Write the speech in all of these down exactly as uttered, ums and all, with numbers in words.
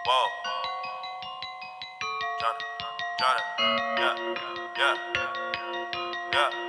Whoa. Johnny, Johnny, yeah, yeah, yeah.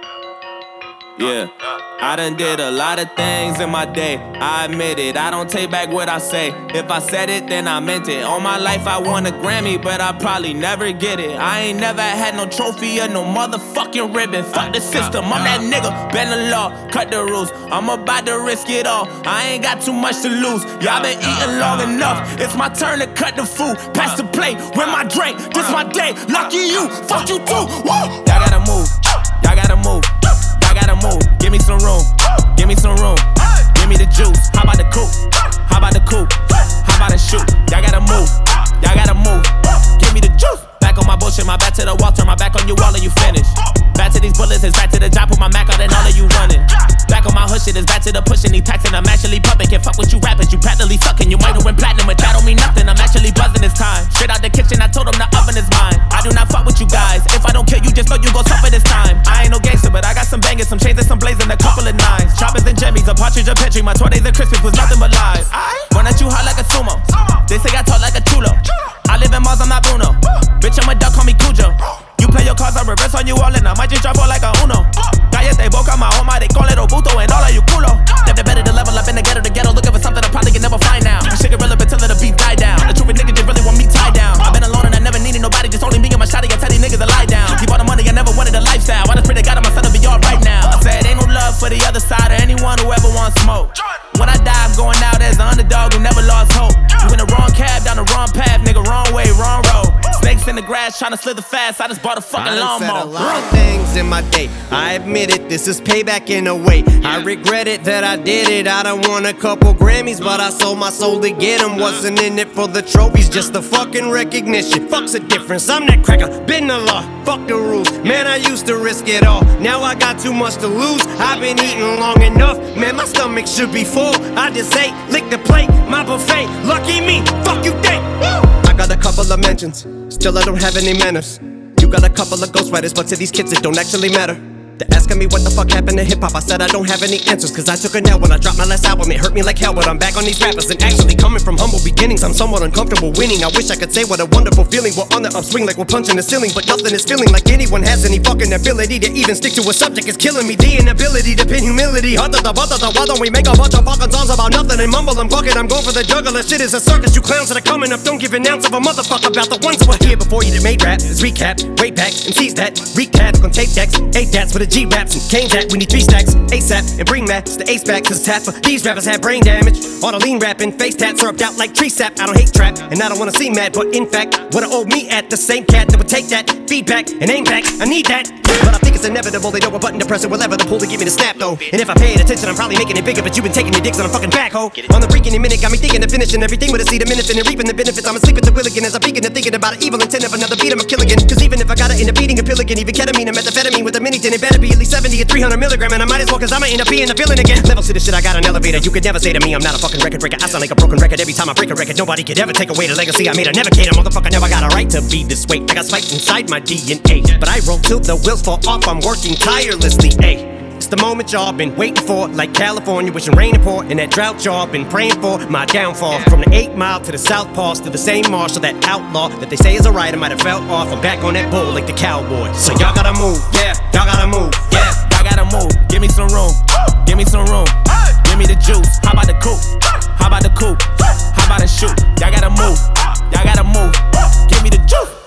Yeah, I done did a lot of things in my day, I admit it, I don't take back what I say. If I said it, then I meant it. All my life I won a Grammy, but I probably never get it. I ain't never had no trophy or no motherfucking ribbon. Fuck the system, I'm that nigga, bend the law, cut the rules. I'm about to risk it all, I ain't got too much to lose. Y'all been eating long enough, it's my turn to cut the food. Pass the plate, with my drink, this my day. Lucky you, fuck you too, woo! Y'all gotta move, y'all gotta move. I gotta move, give me some room, give me some room, give me the juice. How about the coupe? How about the coupe? How about the shoot? Y'all gotta move, y'all gotta move, give me the juice. Back on my bullshit, my back to the wall, turn my back on you all and you finish. Back to these bullets, it's back to the job, put my Mac out and all of you running. Back on my hood shit, it's back to the pushing, these taxing, I'm actually pumping. Can't fuck with you rappers, you practically sucking. You might have went platinum, but that don't mean nothing, I'm actually buzzing this time. Straight out the kitchen, I told them the oven is mine. I do not fuck with you guys, if I don't kill you, just know you gon' suffer this time. I ain't no gangster, but I got some bangers, some chains and some blazing, a couple of nines. Choppers and jimmies, a partridge, a petri, my twenties and Christmas was nothing but lies. Run at you hot like a sumo, they say I talk like a chulo. I live in Mars, I'm not Bruno. Bitch, I'm a duck, call me Cujo. You play your cards, I reverse on you all and I might just drop all like a Uno. Cállate boca, my home, they call it Obuto and all of you culo. Step the better to level up in the ghetto, the ghetto, looking for something I probably can never find now. This shit irrelevant till the beat die down. The truth is niggas just really want me tied down. I've been alone and I never needed nobody, just only me and my shotty. I tell these niggas to lie down. Keep all the money, I never wanted a lifestyle. I just pray to God my son to be alright now. I said ain't no love for the other side or anyone who ever wants smoke. When I die, I'm going out as the underdog who never lost hope. You in the wrong cab, down the wrong path, nigga, wrong way, wrong road. Snakes in the grass, tryna slither fast, I just bought a fucking lawnmower. I done said a lot of things in my day, I admit it, this is payback in a way. I regret it that I did it, I done won a couple Grammys, but I sold my soul to get them. Wasn't in it for the trophies, just the fucking recognition. Fuck's the difference, I'm that cracker, been the law, fuck the rules. Man, I used to risk it all, now I got too much to lose. I've been eating long enough, man, my stomach should be full. I just ate, lick the plate, my buffet, lucky me, fuck you think. I got a couple of mentions, still I don't have any manners. You got a couple of ghostwriters, but to these kids it don't actually matter. They're asking me what the fuck happened to hip-hop, I said I don't have any answers, cause I took a L when I dropped my last album. It hurt me like hell, but I'm back on these rappers. And actually coming from humble beginnings, I'm somewhat uncomfortable winning. I wish I could say what a wonderful feeling. We're on the upswing like we're punching the ceiling, but nothing is feeling like anyone has any fucking ability to even stick to a subject. It's killing me, the inability to pin humility. Why don't we make a bunch of fucking songs about nothing and mumble and bucket? I'm going for the juggler, shit is a circus. You clowns that are coming up, don't give an ounce of a motherfucker about the ones who were here before you that made rap. It's recap, way back, and seize that. Recap, on tape decks, eight dats for the G-raps and Kane that. We need three stacks, ASAP, and bring Max the ace back, cause tap for these rappers have brain damage. All the lean rapping, face tats syrupped out like tree sap. I don't hate trap, and I don't wanna see mad, but in fact, what I owe me at the same cat that would take that feedback and aim back. I need that, but I think it's inevitable. They know a button to press it, whatever the pull to give me the snap though. And if I paid attention, I'm probably making it bigger, but you've been taking your dicks on a fucking backhoe. On the freaking minute, got me thinking of finishing everything with a seed, a minute, and reaping the benefits. I'm asleep at the wheel again as I'm peeking and thinking about an evil intent of another beat. I'm a kill again, cause even if I gotta end up eating a pill again, even ketamine and methamphetamine with a mini tin, it better be at least seventy or three hundred milligram, and I might as well, cause I'ma end up being a villain again. Levels to the shit, I got an elevator. You could never say to me I'm not a fucking record breaker. I sound like a broken record every time I break a record. Nobody could ever take away the legacy I made. I never cater, motherfucker, never got a right to be this way. I got spite inside my D N A, but I roll till the wheels fall off. I'm working tirelessly, ayy. It's the moment y'all been waiting for, like California wishing rain to pour. In that drought y'all been praying for my downfall. From the eight mile to the South Pass to the same marshal, that outlaw that they say is a rider might have fell off. I'm back on that bull like the cowboy. So y'all gotta move, yeah, y'all gotta move, yeah. Y'all gotta move, give me some room, give me some room, give me the juice. How about the coupe? How about the coupe? How about the shoot? Y'all gotta